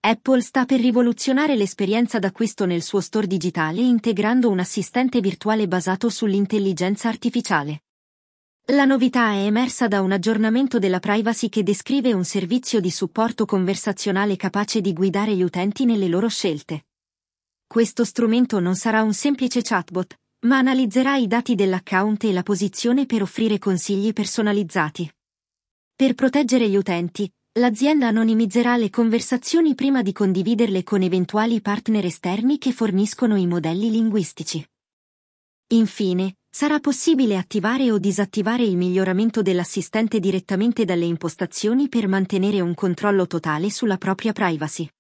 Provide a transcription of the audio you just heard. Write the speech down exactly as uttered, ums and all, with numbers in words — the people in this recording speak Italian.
Apple sta per rivoluzionare l'esperienza d'acquisto nel suo store digitale integrando un assistente virtuale basato sull'intelligenza artificiale. La novità è emersa da un aggiornamento della privacy che descrive un servizio di supporto conversazionale capace di guidare gli utenti nelle loro scelte. Questo strumento non sarà un semplice chatbot, ma analizzerà i dati dell'account e la posizione per offrire consigli personalizzati. Per proteggere gli utenti, l'azienda anonimizzerà le conversazioni prima di condividerle con eventuali partner esterni che forniscono i modelli linguistici. Infine, sarà possibile attivare o disattivare il miglioramento dell'assistente direttamente dalle impostazioni per mantenere un controllo totale sulla propria privacy.